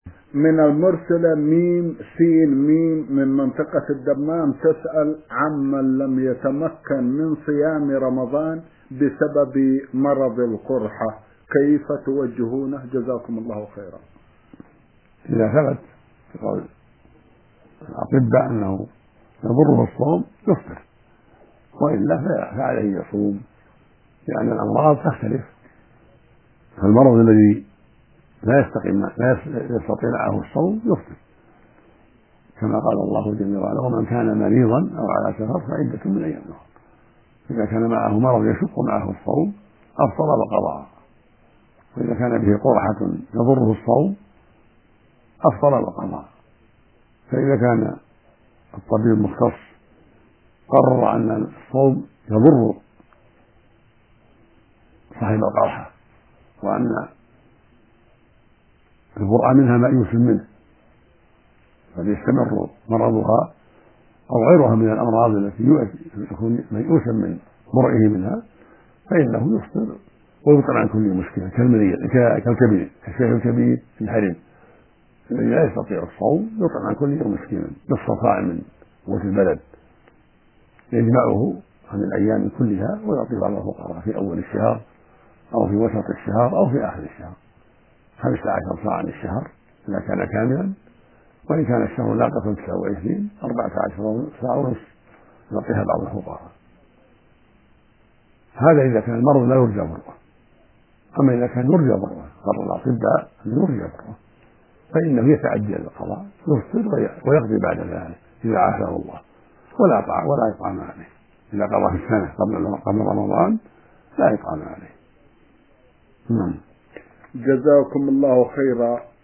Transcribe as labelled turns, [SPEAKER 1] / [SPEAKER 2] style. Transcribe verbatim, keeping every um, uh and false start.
[SPEAKER 1] من المرسلة ميم سين ميم من منطقة الدمام تسأل عمن لم يتمكن من صيام رمضان بسبب مرض القرحة كيف توجهونه؟ جزاكم الله خيرا.
[SPEAKER 2] إذا ثبت في قول الأطباء أنه يضره الصوم يفطر، وإلا فعليه يصوم، لأن الأمراض تختلف. فالمرض الذي لا يستقيم لا يستطيع معه الصوم يفطر، كما قال الله جل وعلا: ومن كان مريضا أو على سفر فعدة من أيام أخرى. إذا كان معه مرض يشق معه الصوم أفطر وقضى، وإذا كان به قرحة يضره الصوم أفطر وقضى. فإذا كان الطبيب المختص قرر أن الصوم يضر صاحب القرحة وأن البرء منها مأيوس منه، فليستمر مرضها أو غيرها من الأمراض التي يكون ميؤوسا من برئه منها، فإنه يفطر ويبطل عن كل مشكلة كالكبير كالشيخ الكبير في الحرم الذي لا يستطيع الصوم يبطل عن كل يوم مسكينا نصف صاع من قوت البلد يجمعه عن الأيام كلها ويعطي بعض الفقراء في أول الشهر أو في وسط الشهر أو في آخر الشهر، خمسة عشر صاعا الشهر إذا كان كاملا، وإن كان الشهر ناقصا تسعة وعشرين أربعة عشر ساعة ونصف يعطيها بعض الفقراء. هذا إذا كان المرض لا يرجى بره. أما إذا كان يرجى بره قرر الأطباء أن يرجى بره فإنه يتعجل القضاء يفطر ويقضي بعد ذلك إذا عافاه الله، ولا طعام ولا إطعام عليه. إذا قضى في السنة قبل رمضان لا إطعام عليه. نعم.
[SPEAKER 1] جزاكم الله خيرا.